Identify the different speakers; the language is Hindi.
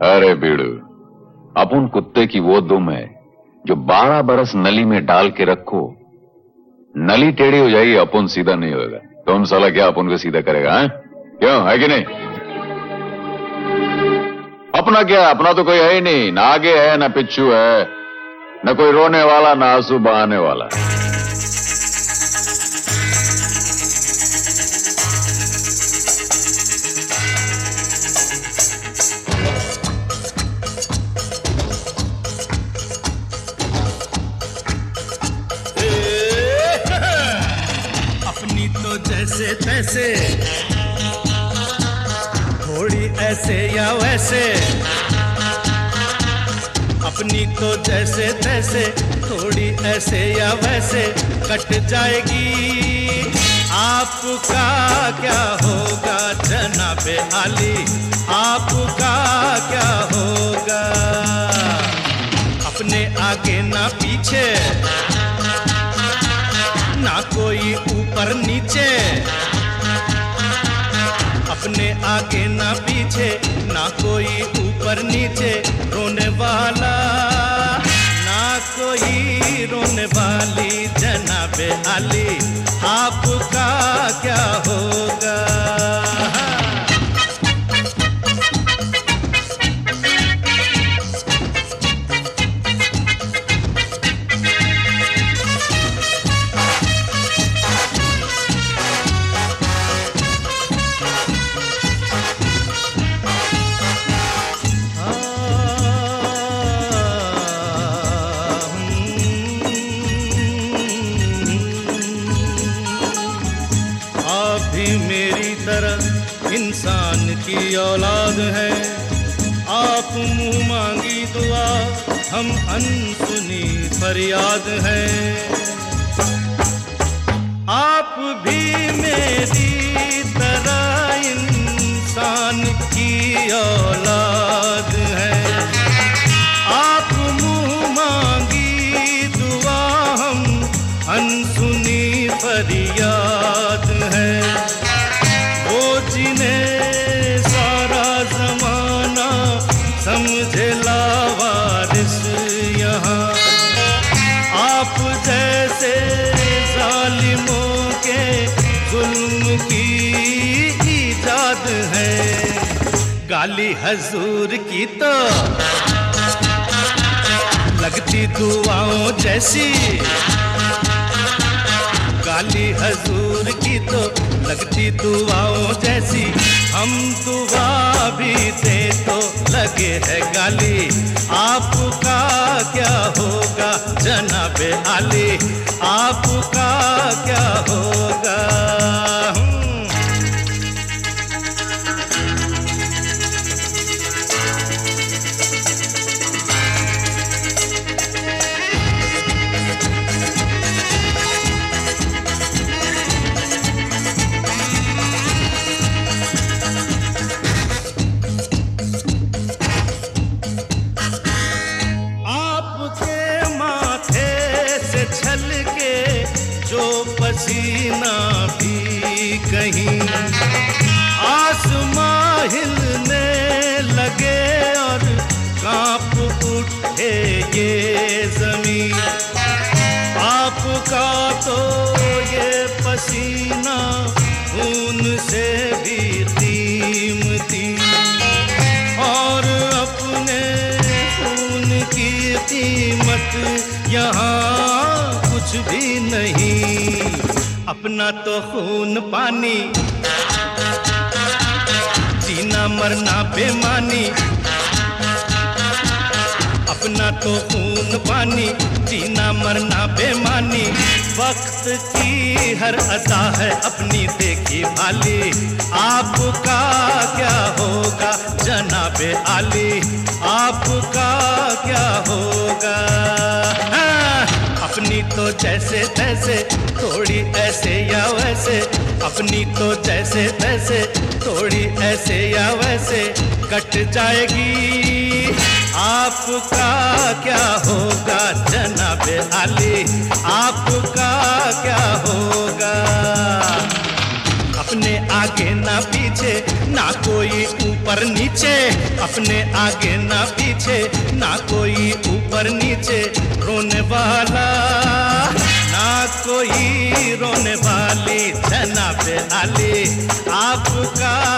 Speaker 1: अरे बीड़ू, अपन कुत्ते की वो दुम है जो 12 बरस नली में डाल के रखो, नली टेढ़ी हो जाएगी, अपन सीधा नहीं होगा। तुम साला क्या अपन को सीधा करेगा? है क्यों, है कि नहीं? अपना क्या, अपना तो कोई है ही नहीं, ना आगे है ना पिछू है, न कोई रोने वाला ना आंसू बहाने वाला।
Speaker 2: अपनी तो जैसे तैसे, थोड़ी ऐसे या वैसे, अपनी तो जैसे तैसे, थोड़ी ऐसे या वैसे कट जाएगी। आपका क्या होगा जनाबे आली, आपका क्या होगा? अपने आगे ना पीछे, ना कोई ऊपर नीचे, अपने आगे ना पीछे, ना कोई ऊपर नीचे, रोने वाला ना कोई रोने वाली जनाबे आली, आपका क्या होगा? मेरी तरह इंसान की औलाद है, आप मुंह मांगी दुआ, हम अनसुनी फरियाद है। आप भी मेरी तरह इंसान की औलाद है, आप मुंह मांगी दुआ, हम अनसुनी फरियाद है। जिन्हें सारा जमाना समझे लावारिस यहाँ, आप जैसे जालिमों के जुल्म की ईजाद है। गाली हजूर की तो लगती दुआओं जैसी, गाली हजूर की तो लगती दुआओं जैसी, हम दुआ भी दे तो लगे है गाली, आपका क्या होगा जनाबे आली, आपका क्या होगा? जो पसीना भी कहीं आसमां हिलने लगे और कांप उठे ये जमीन, आपका तो ये पसीना खून से भी कीमती, और अपने खून की कीमत यहाँ कुछ भी नहीं। अपना तो खून पानी, जीना मरना बेमानी, अपना तो खून पानी, जीना मरना बेमानी, वक्त की हर अदा है अपनी देखी भाली, आपका क्या होगा जनाबे आली, आपका क्या होगा? अपनी तो जैसे तैसे, थोड़ी ऐसे या वैसे, अपनी तो जैसे तैसे, थोड़ी ऐसे या वैसे कट जाएगी। आपका क्या होगा जनाबे आली, आपका क्या होगा? अपने आगे ना पीछे, ना कोई ऊपर नीचे, अपने आगे ना पीछे, ना कोई ऊपर नीचे। रोने वाला ना कोई रोने वाली, जनाबे आली आपका